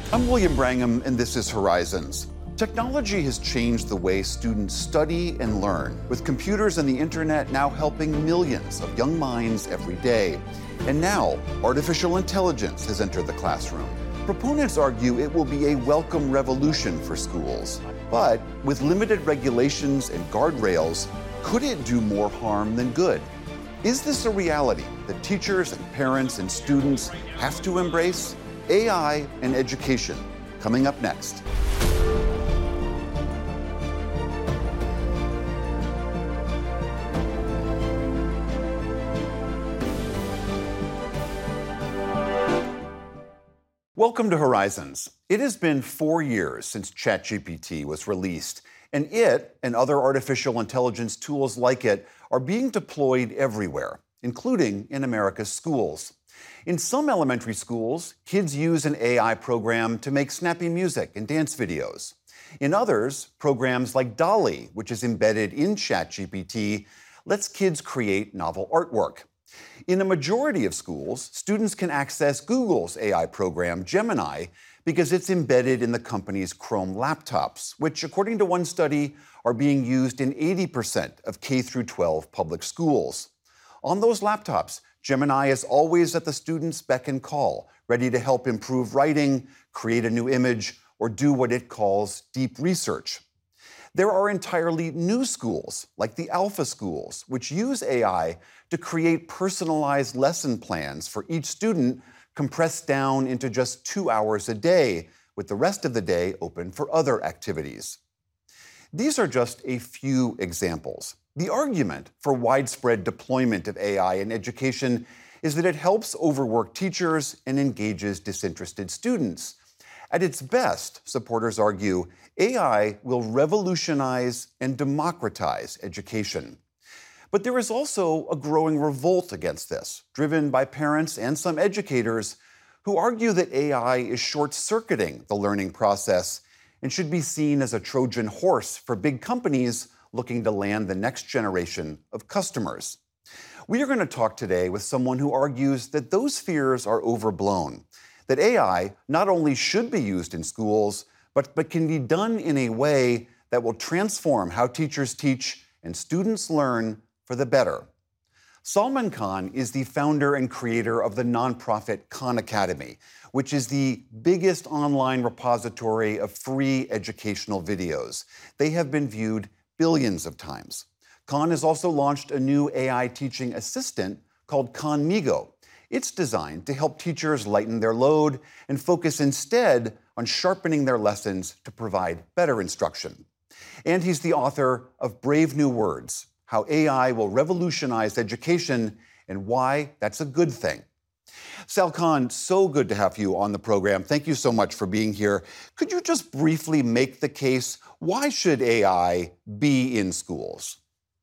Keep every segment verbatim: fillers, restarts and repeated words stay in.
I'm William Brangham, and this is Horizons. Technology has changed the way students study and learn, with computers and the internet now helping millions of young minds every day. And now, artificial intelligence has entered the classroom. Proponents argue it will be a welcome revolution for schools. But with limited regulations and guardrails, could it do more harm than good? Is this a reality that teachers and parents and students have to embrace? A I and education, coming up next. Welcome to Horizons. It has been four years since ChatGPT was released, and it and other artificial intelligence tools like it are being deployed everywhere, including in America's schools. In some elementary schools, kids use an A I program to make snappy music and dance videos. In others, programs like DALL-E, which is embedded in ChatGPT, lets kids create novel artwork. In a majority of schools, students can access Google's A I program, Gemini, because it's embedded in the company's Chrome laptops, which, according to one study, are being used in eighty percent of K through twelve public schools. On those laptops, Gemini is always at the student's beck and call, ready to help improve writing, create a new image, or do what it calls deep research. There are entirely new schools, like the Alpha schools, which use A I to create personalized lesson plans for each student, compressed down into just two hours a day, with the rest of the day open for other activities. These are just a few examples. The argument for widespread deployment of A I in education is that it helps overwork teachers and engages disinterested students. At its best, supporters argue, A I will revolutionize and democratize education. But there is also a growing revolt against this, driven by parents and some educators who argue that A I is short-circuiting the learning process and should be seen as a Trojan horse for big companies looking to land the next generation of customers. We are going to talk today with someone who argues that those fears are overblown, that A I not only should be used in schools, but, but can be done in a way that will transform how teachers teach and students learn for the better. Salman Khan is the founder and creator of the nonprofit Khan Academy, which is the biggest online repository of free educational videos. They have been viewed billions of times. Khan has also launched a new A I teaching assistant called Khanmigo. It's designed to help teachers lighten their load and focus instead on sharpening their lessons to provide better instruction. And he's the author of Brave New Words: How A I Will Revolutionize Education and Why That's a Good Thing. Sal Khan, so good to have you on the program. Thank you so much for being here. Could you just briefly make the case, why should A I be in schools?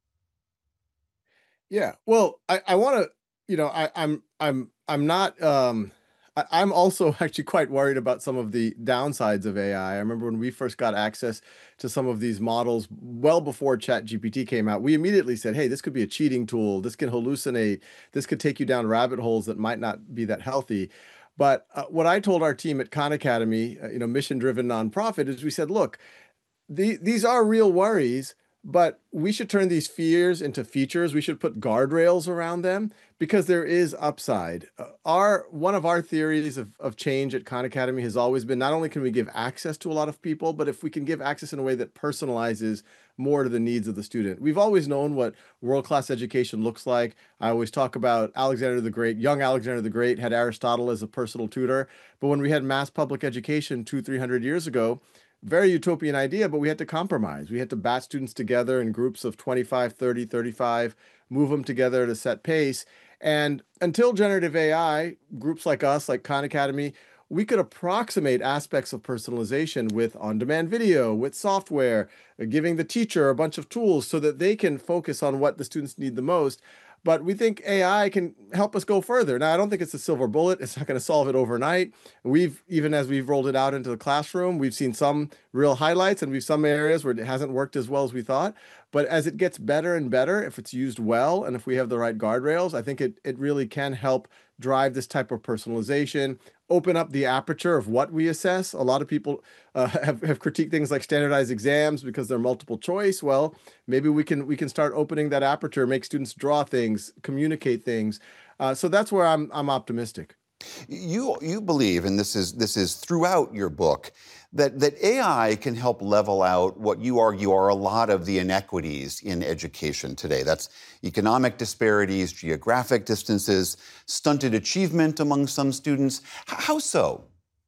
Yeah, well, I, I want to, you know, I, I'm, I'm, I'm not, um, I, I'm also actually quite worried about some of the downsides of A I. I remember when we first got access to some of these models well before ChatGPT came out, we immediately said, hey, this could be a cheating tool. This can hallucinate. This could take you down rabbit holes that might not be that healthy. But uh, what I told our team at Khan Academy, uh, you know, mission-driven nonprofit, is we said, look, the, these are real worries, but we should turn these fears into features. We should put guardrails around them because there is upside. Uh, our one of our theories of, of change at Khan Academy has always been not only can we give access to a lot of people, but if we can give access in a way that personalizes more to the needs of the student. We've always known what world-class education looks like. I always talk about Alexander the Great. Young Alexander the Great had Aristotle as a personal tutor. But when we had mass public education two, three hundred years ago, very utopian idea, but we had to compromise. We had to batch students together in groups of twenty-five, thirty, thirty-five, move them together at a set pace. And until generative A I, groups like us, like Khan Academy, we could approximate aspects of personalization with on-demand video, with software, giving the teacher a bunch of tools so that they can focus on what the students need the most. But we think A I can help us go further. Now, I don't think it's a silver bullet. It's not going to solve it overnight. We've, even as we've rolled it out into the classroom, we've seen some real highlights and we've some areas where it hasn't worked as well as we thought. But as it gets better and better, if it's used well and if we have the right guardrails, I think it, it really can help drive this type of personalization, open up the aperture of what we assess. A lot of people uh, have, have critiqued things like standardized exams because they're multiple choice. Well, maybe we can we can start opening that aperture, make students draw things, communicate things. Uh, so that's where I'm I'm optimistic. You you believe, and this is this is throughout your book, that that A I can help level out what you argue are a lot of the inequities in education today. That's economic disparities, geographic distances, stunted achievement among some students. H- How so?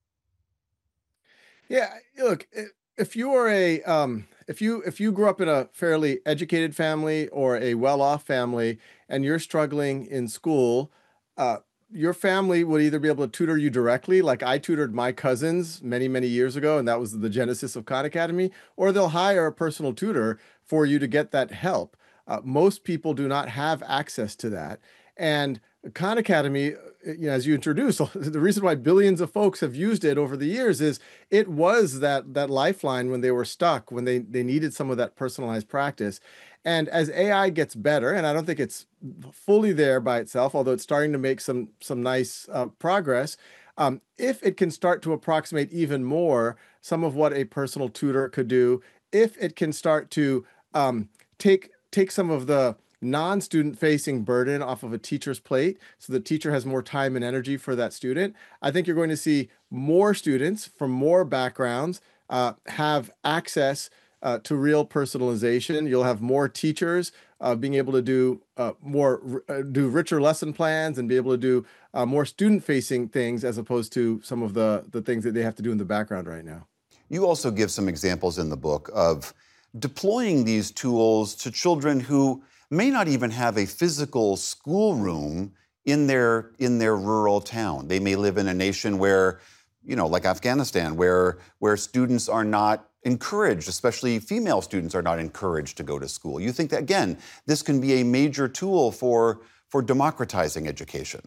Yeah, look, i- if you are a um, if you if you grew up in a fairly educated family or a well-off family and you're struggling in school, uh, your family would either be able to tutor you directly, like I tutored my cousins many, many years ago, and that was the genesis of Khan Academy, or they'll hire a personal tutor for you to get that help. Uh, most people do not have access to that. And Khan Academy, uh, you know, as you introduced, the reason why billions of folks have used it over the years is it was that that lifeline when they were stuck, when they they needed some of that personalized practice. And as A I gets better, and I don't think it's fully there by itself, although it's starting to make some some nice uh, progress. Um, if it can start to approximate even more some of what a personal tutor could do, if it can start to um, take take some of the non-student facing burden off of a teacher's plate so the teacher has more time and energy for that student, I think you're going to see more students from more backgrounds uh, have access uh, to real personalization. You'll have more teachers uh, being able to do uh, more, uh, do richer lesson plans and be able to do uh, more student-facing things as opposed to some of the the things that they have to do in the background right now. You also give some examples in the book of deploying these tools to children who may not even have a physical schoolroom in their in their rural town. They may live in a nation where, you know, like Afghanistan, where where students are not encouraged, especially female students are not encouraged to go to school. You think that, again, this can be a major tool for for democratizing education?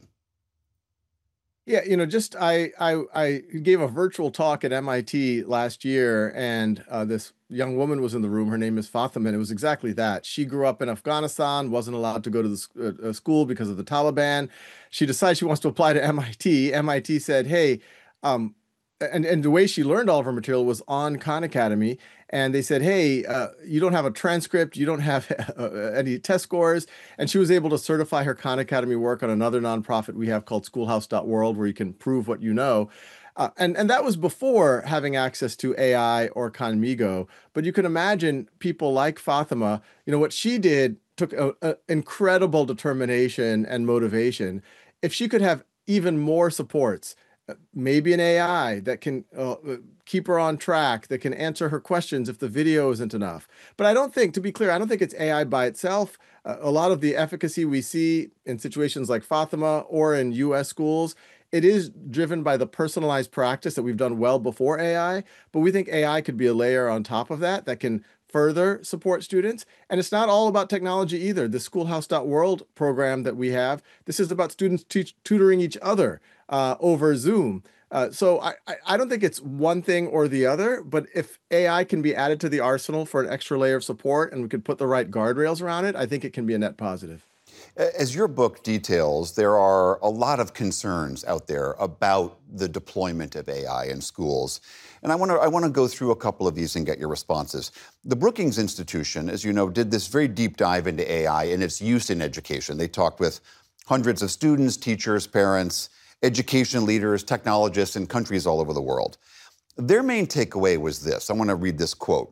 Yeah, you know, just I I I gave a virtual talk at M I T last year, and uh, this young woman was in the room. Her name is Fatima, and it was exactly that. She grew up in Afghanistan, wasn't allowed to go to the sc- uh, uh, school because of the Taliban. She decides she wants to apply to M I T. M I T said, "Hey," um, and and the way she learned all of her material was on Khan Academy, and they said, "Hey, uh, you don't have a transcript, you don't have uh, any test scores," and she was able to certify her Khan Academy work on another nonprofit we have called Schoolhouse dot World, where you can prove what you know. Uh, and and that was before having access to A I or Khanmigo. But you can imagine people like Fatima. You know what she did took a, a incredible determination and motivation. If she could have even more supports, uh, maybe an A I that can uh, uh, keep her on track, that can answer her questions if the video isn't enough. But I don't think, to be clear, I don't think it's A I by itself. Uh, a lot of the efficacy we see in situations like Fatima or in U S schools, it is driven by the personalized practice that we've done well before A I. But we think A I could be a layer on top of that that can further support students. And it's not all about technology either. The Schoolhouse dot World program that we have, this is about students teach, tutoring each other uh, over Zoom. Uh, so I, I I don't think it's one thing or the other, but if A I can be added to the arsenal for an extra layer of support and we could put the right guardrails around it, I think it can be a net positive. As your book details, there are a lot of concerns out there about the deployment of A I in schools. And I want to I want to go through a couple of these and get your responses. The Brookings Institution, as you know, did this very deep dive into A I and its use in education. They talked with hundreds of students, teachers, parents, education leaders, technologists in countries all over the world. Their main takeaway was this. I want to read this quote.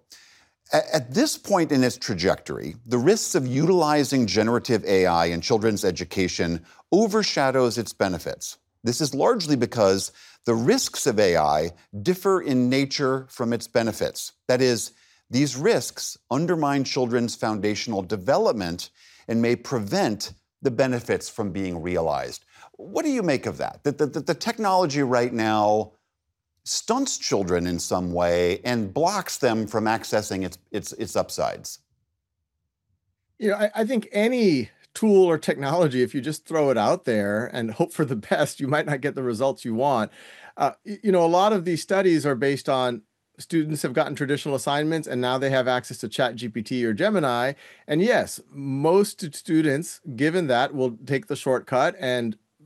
At this point in its trajectory, the risks of utilizing generative A I in children's education overshadows its benefits. This is largely because the risks of A I differ in nature from its benefits. That is, these risks undermine children's foundational development and may prevent the benefits from being realized. What do you make of that? That the, the, the technology right now stunts children in some way and blocks them from accessing its its its upsides? You know, I, I think any tool or technology, if you just throw it out there and hope for the best, you might not get the results you want. Uh, y- you know, a lot of these studies are based on students have gotten traditional assignments and now they have access to Chat G P T or Gemini. And yes, most students, given that, will take the shortcut and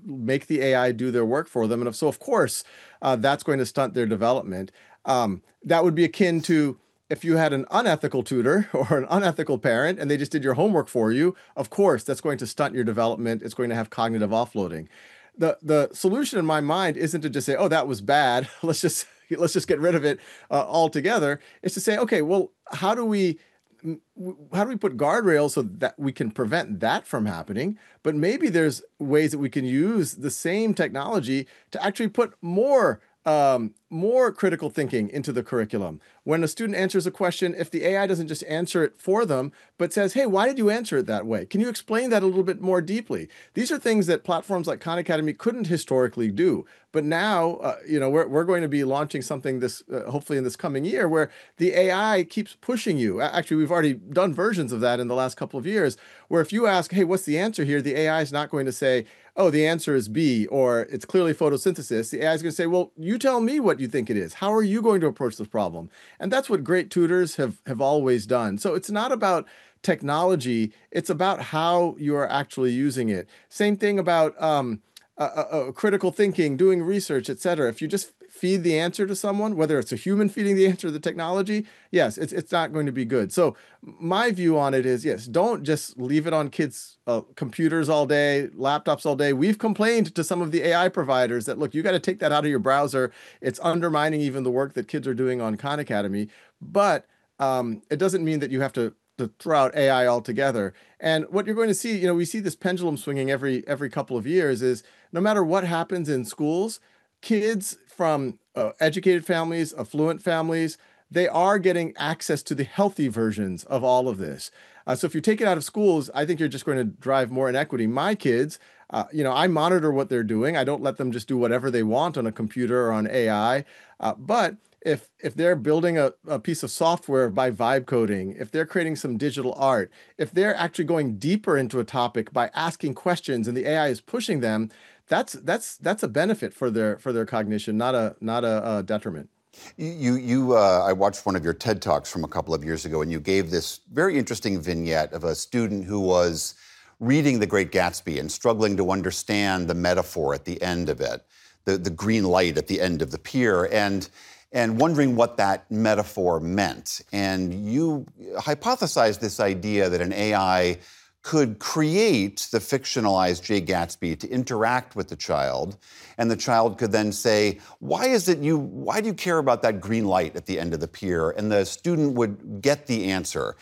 make the A I do their work for them. And if, so, of course, uh, that's going to stunt their development. Um, that would be akin to if you had an unethical tutor or an unethical parent and they just did your homework for you. Of course, that's going to stunt your development. It's going to have cognitive offloading. The the solution in my mind isn't to just say, "Oh, that was bad. Let's just let's just get rid of it uh, altogether." It's to say, "Okay, well, how do we how do we put guardrails so that we can prevent that from happening? But maybe there's ways that we can use the same technology to actually put more um, more critical thinking into the curriculum. When a student answers a question, if the A I doesn't just answer it for them, but says, hey, why did you answer it that way? Can you explain that a little bit more deeply? These are things that platforms like Khan Academy couldn't historically do. But now, uh, you know, we're, we're going to be launching something this, uh, hopefully in this coming year, where the A I keeps pushing you. Actually, we've already done versions of that in the last couple of years, where if you ask, hey, what's the answer here? The A I is not going to say, oh, the answer is B, or it's clearly photosynthesis. The A I is going to say, well, you tell me what you think it is. How are you going to approach this problem? And that's what great tutors have, have always done. So it's not about technology. It's about how you are actually using it. Same thing about um, uh, uh, critical thinking, doing research, et cetera. If you just feed the answer to someone, whether it's a human feeding the answer to the technology, yes, it's it's not going to be good. So my view on it is, yes, don't just leave it on kids' uh, computers all day, laptops all day. We've complained to some of the A I providers that, look, you got to take that out of your browser. It's undermining even the work that kids are doing on Khan Academy. But um, it doesn't mean that you have to to throw out A I altogether. And what you're going to see, you know, we see this pendulum swinging every every couple of years is no matter what happens in schools, kids from uh, educated families, affluent families, they are getting access to the healthy versions of all of this. Uh, so if you take it out of schools, I think you're just going to drive more inequity. My kids, uh, you know, I monitor what they're doing. I don't let them just do whatever they want on a computer or on A I. Uh, but if if they're building a, a piece of software by vibe coding, if they're creating some digital art, if they're actually going deeper into a topic by asking questions and the A I is pushing them, that's that's that's a benefit for their for their cognition, not a not a, a detriment. You you uh, I watched one of your TED Talks from a couple of years ago, and you gave this very interesting vignette of a student who was reading The Great Gatsby and struggling to understand the metaphor at the end of it, the the green light at the end of the pier, and and wondering what that metaphor meant. And you hypothesized this idea that an A I could create the fictionalized Jay Gatsby to interact with the child, and the child could then say, why is it you, why do you care about that green light at the end of the pier? And the student would get the answer.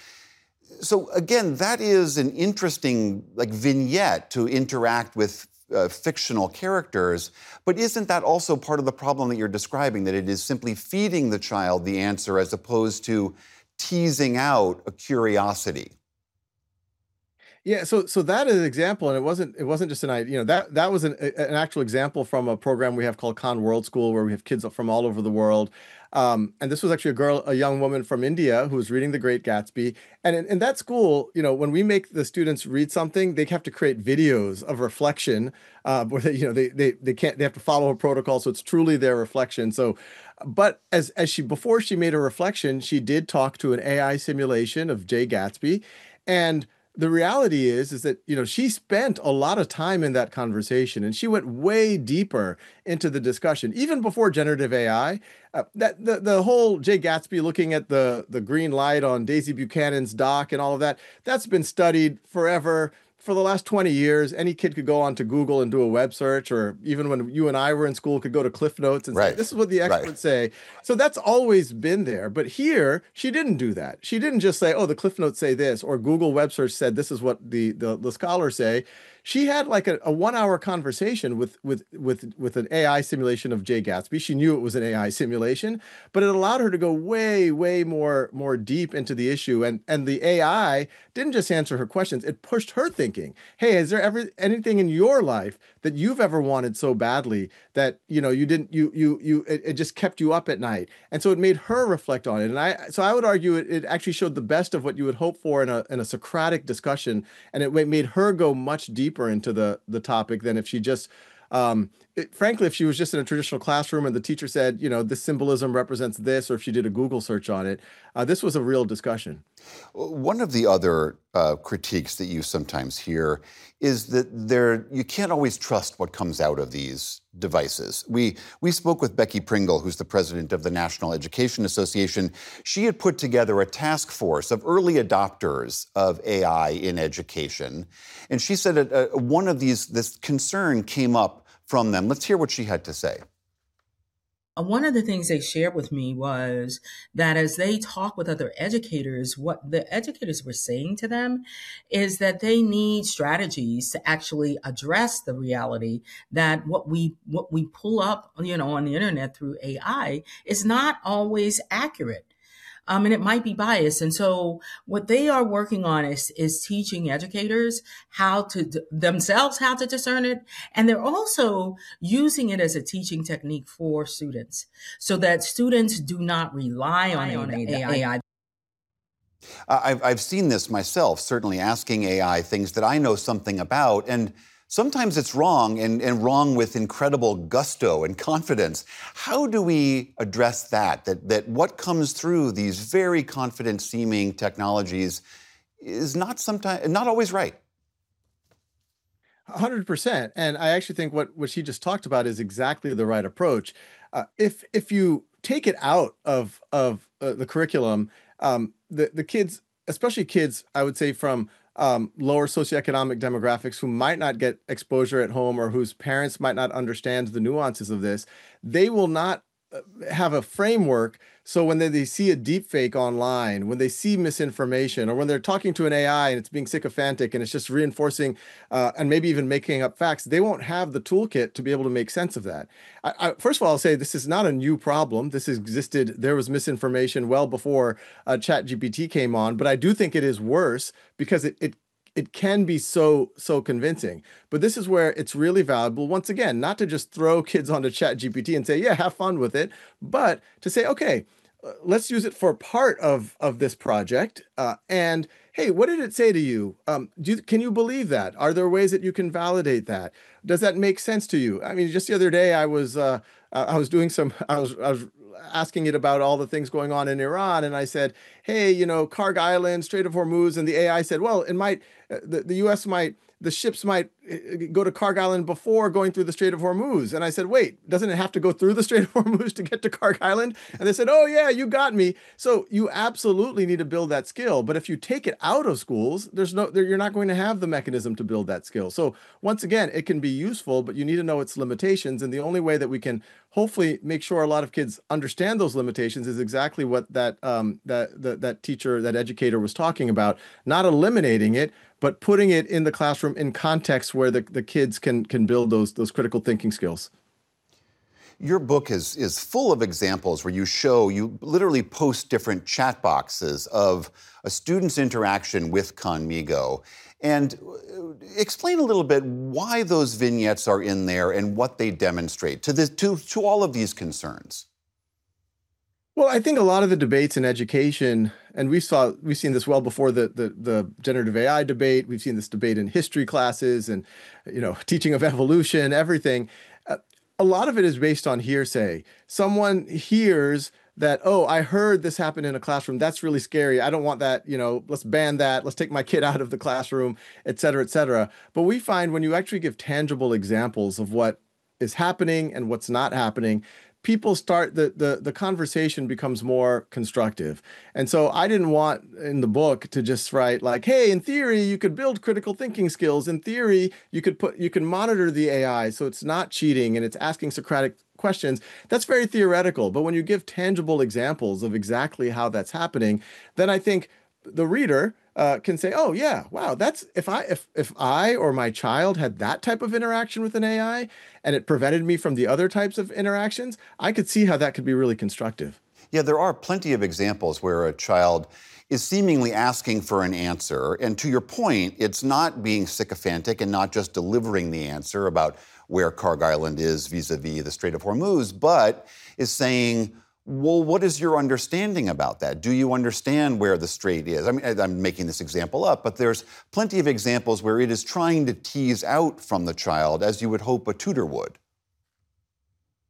So again, that is an interesting like vignette to interact with uh, fictional characters, but isn't that also part of the problem that you're describing, that it is simply feeding the child the answer as opposed to teasing out a curiosity? Yeah, so so that is an example, and it wasn't it wasn't just an idea. You know, that that was an an actual example from a program we have called Khan World School, where we have kids from all over the world. Um, and this was actually a girl, a young woman from India who was reading The Great Gatsby. And in, in that school, you know, when we make the students read something, they have to create videos of reflection, uh, where they, you know, they they they can't they have to follow a protocol, so it's truly their reflection. So, but as as she before she made a reflection, she did talk to an A I simulation of Jay Gatsby, and the reality is is that, you know, she spent a lot of time in that conversation, and she went way deeper into the discussion even before generative A I. Uh, that the the whole Jay Gatsby looking at the the green light on Daisy Buchanan's dock and all of that, that's been studied forever. For the last twenty years, any kid could go onto Google and do a web search, or even when you and I were in school, could go to Cliff Notes and right. say, this is what the experts right. say. So that's always been there. But here, she didn't do that. She didn't just say, oh, the Cliff Notes say this, or Google web search said this is what the, the, the scholars say. She had like a, a one-hour conversation with with with with an A I simulation of Jay Gatsby. She knew it was an A I simulation, but it allowed her to go way, way more more deep into the issue. And and the A I didn't just answer her questions; it pushed her thinking. Hey, is there ever anything in your life that you've ever wanted so badly that you know you didn't you you you it, it just kept you up at night? And so it made her reflect on it. And I so I would argue it, it actually showed the best of what you would hope for in a in a Socratic discussion, and it made her go much deeper into the the topic than if she just um, it, frankly, if she was just in a traditional classroom and the teacher said, you know, this symbolism represents this, or if she did a Google search on it, uh, this was a real discussion. One of the other uh, critiques that you sometimes hear is that there you can't always trust what comes out of these devices. We we spoke with Becky Pringle, who's the president of the National Education Association. She had put together a task force of early adopters of A I in education, and she said that, uh, one of these this concern came up from them. Let's hear what she had to say. One of the things they shared with me was that as they talk with other educators, what the educators were saying to them is that they need strategies to actually address the reality that what we what we pull up, you know, on the internet through A I is not always accurate. Um, and it might be biased. And so what they are working on is, is teaching educators how to d- themselves, how to discern it. And they're also using it as a teaching technique for students so that students do not rely on, on A I. A I. I've, I've seen this myself, certainly asking A I things that I know something about, and sometimes it's wrong, and, and wrong with incredible gusto and confidence. How do we address that, that, that what comes through these very confident-seeming technologies is not sometimes, not always right? one hundred percent. And I actually think what, what she just talked about is exactly the right approach. Uh, if if you take it out of, of uh, the curriculum, um, the, the kids, especially kids, I would say from Um, lower socioeconomic demographics who might not get exposure at home or whose parents might not understand the nuances of this, they will not have a framework. So when they, they see a deep fake online, when they see misinformation, or when they're talking to an A I and it's being sycophantic and it's just reinforcing uh, and maybe even making up facts, they won't have the toolkit to be able to make sense of that. I, I, first of all, I'll say this is not a new problem. This existed. There was misinformation well before uh, ChatGPT came on, but I do think it is worse because it, it it can be so, so convincing. But this is where it's really valuable, once again, not to just throw kids onto ChatGPT and say, yeah, have fun with it, but to say, okay, uh, let's use it for part of, of this project. Uh, and hey, what did it say to you? Um, do you? Can you believe that? Are there ways that you can validate that? Does that make sense to you? I mean, just the other day, I was uh, I was doing some, I was, I was asking it about all the things going on in Iran. And I said, hey, you know, Karg Island, Strait of Hormuz. And the A I said, well, it might, the, the U S might, the ships might go to Karg Island before going through the Strait of Hormuz. And I said, wait, doesn't it have to go through the Strait of Hormuz to get to Karg Island? And they said, oh yeah, you got me. So you absolutely need to build that skill. But if you take it out of schools, there's no, there, you're not going to have the mechanism to build that skill. So once again, it can be useful, but you need to know its limitations. And the only way that we can hopefully make sure a lot of kids understand those limitations is exactly what that, um, that, that, that teacher, that educator was talking about, not eliminating it, but putting it in the classroom in context where the, the kids can can build those those critical thinking skills. Your book is is full of examples where you show, you literally post different chat boxes of a student's interaction with Khanmigo. And explain a little bit why those vignettes are in there and what they demonstrate to this, to, to all of these concerns. Well, I think a lot of the debates in education, and we saw we've seen this well before the, the the generative A I debate. We've seen this debate in history classes and, you know, teaching of evolution, everything. Uh, a lot of it is based on hearsay. Someone hears that, oh, I heard this happen in a classroom. That's really scary. I don't want that. You know, let's ban that. Let's take my kid out of the classroom, et cetera, et cetera. But we find when you actually give tangible examples of what is happening and what's not happening, people start, the, the, the conversation becomes more constructive. And so I didn't want in the book to just write like, hey, in theory, you could build critical thinking skills. In theory, you could put, you can monitor the A I so it's not cheating and it's asking Socratic questions. That's very theoretical. But when you give tangible examples of exactly how that's happening, then I think the reader uh, can say, oh yeah, wow, that's, if I, if, if I or my child had that type of interaction with an A I and it prevented me from the other types of interactions, I could see how that could be really constructive. Yeah, there are plenty of examples where a child is seemingly asking for an answer. And to your point, it's not being sycophantic and not just delivering the answer about where Karg Island is vis-a-vis the Strait of Hormuz, but is saying, well, what is your understanding about that? Do you understand where the strait is? I mean, I'm making this example up, but there's plenty of examples where it is trying to tease out from the child as you would hope a tutor would.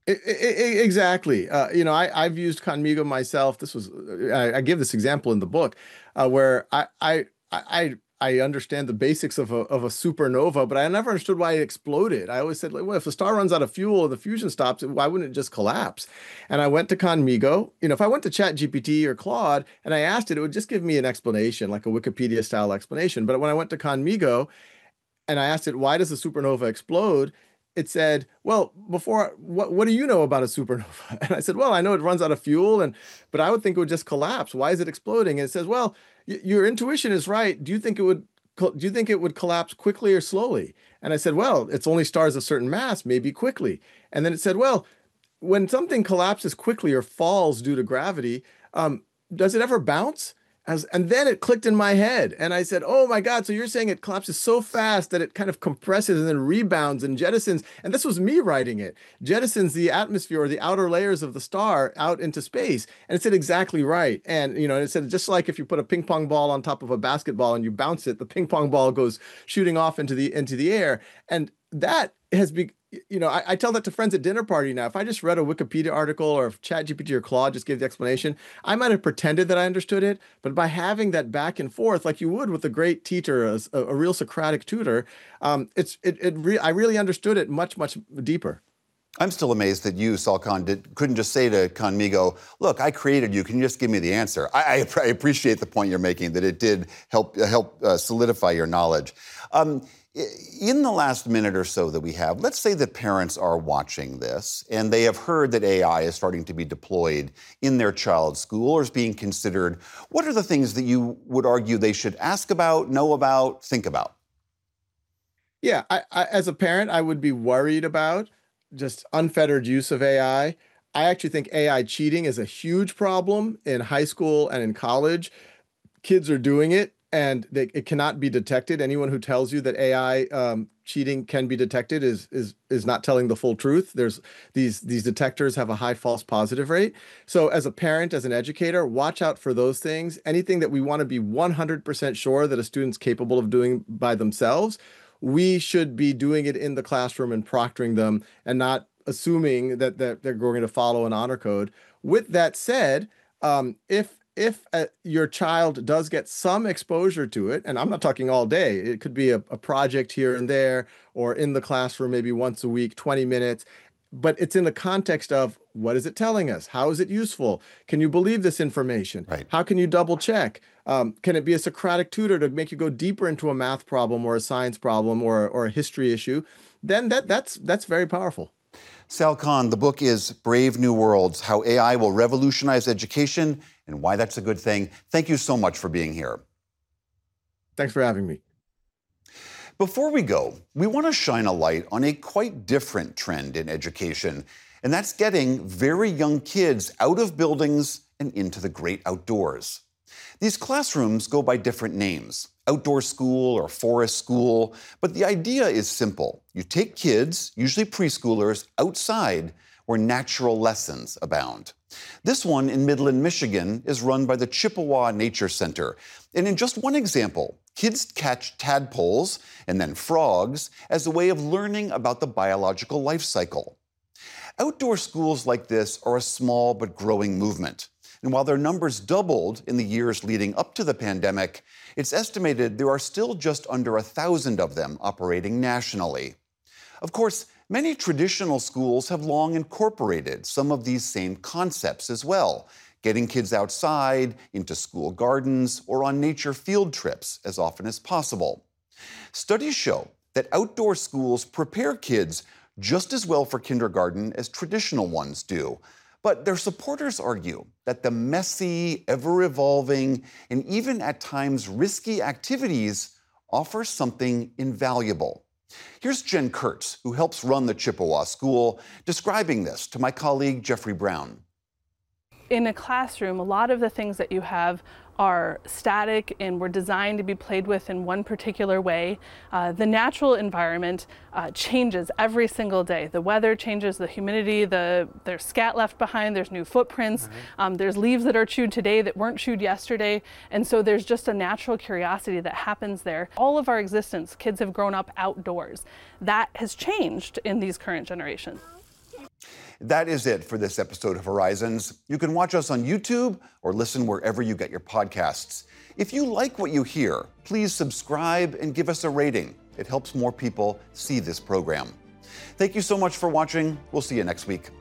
I, I, exactly. Uh, you know, I, I've used Conmigo myself. This was, I, I give this example in the book, uh, where I, I, I, I understand the basics of a, of a supernova, but I never understood why it exploded. I always said, like, well, if a star runs out of fuel and the fusion stops, why wouldn't it just collapse? And I went to Conmigo. You know, if I went to ChatGPT or Claude and I asked it, it would just give me an explanation, like a Wikipedia style explanation. But when I went to Conmigo and I asked it, why does a supernova explode? It said, well, before, what, what do you know about a supernova? And I said, well, I know it runs out of fuel, and but I would think it would just collapse. Why is it exploding? And it says, well, y- your intuition is right. Do you think it would, do you think it would collapse quickly or slowly? And I said, well, it's only stars of certain mass, maybe quickly. And then it said, well, when something collapses quickly or falls due to gravity, um, does it ever bounce? As, and then it clicked in my head, and I said, oh my God, so you're saying it collapses so fast that it kind of compresses and then rebounds and jettisons, and this was me writing it, jettisons the atmosphere or the outer layers of the star out into space. And it said exactly right. And, you know, it said, just like if you put a ping pong ball on top of a basketball and you bounce it, the ping pong ball goes shooting off into the, into the air. And that has been, you know, I, I tell that to friends at dinner party now. If I just read a Wikipedia article or if ChatGPT or Claude just gave the explanation, I might have pretended that I understood it. But by having that back and forth, like you would with a great teacher, a, a real Socratic tutor, um, it's it it re- I really understood it much much deeper. I'm still amazed that you, Salkan, did, couldn't just say to Conmigo, look, I created you. Can you just give me the answer? I, I, I appreciate the point you're making, that it did help help uh, solidify your knowledge. Um, In the last minute or so that we have, let's say that parents are watching this and they have heard that A I is starting to be deployed in their child's school or is being considered. What are the things that you would argue they should ask about, know about, think about? Yeah, I, I, as a parent, I would be worried about just unfettered use of A I. I actually think A I cheating is a huge problem in high school and in college. Kids are doing it, and they, it cannot be detected. Anyone who tells you that A I um, cheating can be detected is is is not telling the full truth. There's these these detectors have a high false positive rate. So as a parent, as an educator, watch out for those things. Anything that we want to be one hundred percent sure that a student's capable of doing by themselves, we should be doing it in the classroom and proctoring them and not assuming that, that they're going to follow an honor code. With that said, um, if if uh, your child does get some exposure to it, and I'm not talking all day, it could be a, a project here and there, or in the classroom maybe once a week, twenty minutes, but it's in the context of, what is it telling us? How is it useful? Can you believe this information? Right. How can you double check? Um, can it be a Socratic tutor to make you go deeper into a math problem or a science problem or, or a history issue? Then that that's that's very powerful. Salkan, the book is Brave New Worlds, How A I Will Revolutionize Education and Why That's a Good Thing. Thank you so much for being here. Thanks for having me. Before we go, we want to shine a light on a quite different trend in education, and that's getting very young kids out of buildings and into the great outdoors. These classrooms go by different names, outdoor school or forest school, but the idea is simple. You take kids, usually preschoolers, outside where natural lessons abound. This one in Midland, Michigan is run by the Chippewa Nature Center. And in just one example, kids catch tadpoles and then frogs as a way of learning about the biological life cycle. Outdoor schools like this are a small but growing movement. And while their numbers doubled in the years leading up to the pandemic, it's estimated there are still just under a thousand of them operating nationally. Of course, many traditional schools have long incorporated some of these same concepts as well, getting kids outside, into school gardens, or on nature field trips as often as possible. Studies show that outdoor schools prepare kids just as well for kindergarten as traditional ones do. But their supporters argue that the messy, ever-evolving, and even at times risky activities offer something invaluable. Here's Jen Kurtz, who helps run the Chippewa School, describing this to my colleague Jeffrey Brown. In a classroom, a lot of the things that you have are static and were designed to be played with in one particular way. Uh, the natural environment uh, changes every single day. The weather changes, the humidity, the, there's scat left behind, there's new footprints, mm-hmm. um, there's leaves that are chewed today that weren't chewed yesterday, and so there's just a natural curiosity that happens there. All of our existence, kids have grown up outdoors. That has changed in these current generations. That is it for this episode of Horizons. You can watch us on YouTube or listen wherever you get your podcasts. If you like what you hear, please subscribe and give us a rating. It helps more people see this program. Thank you so much for watching. We'll see you next week.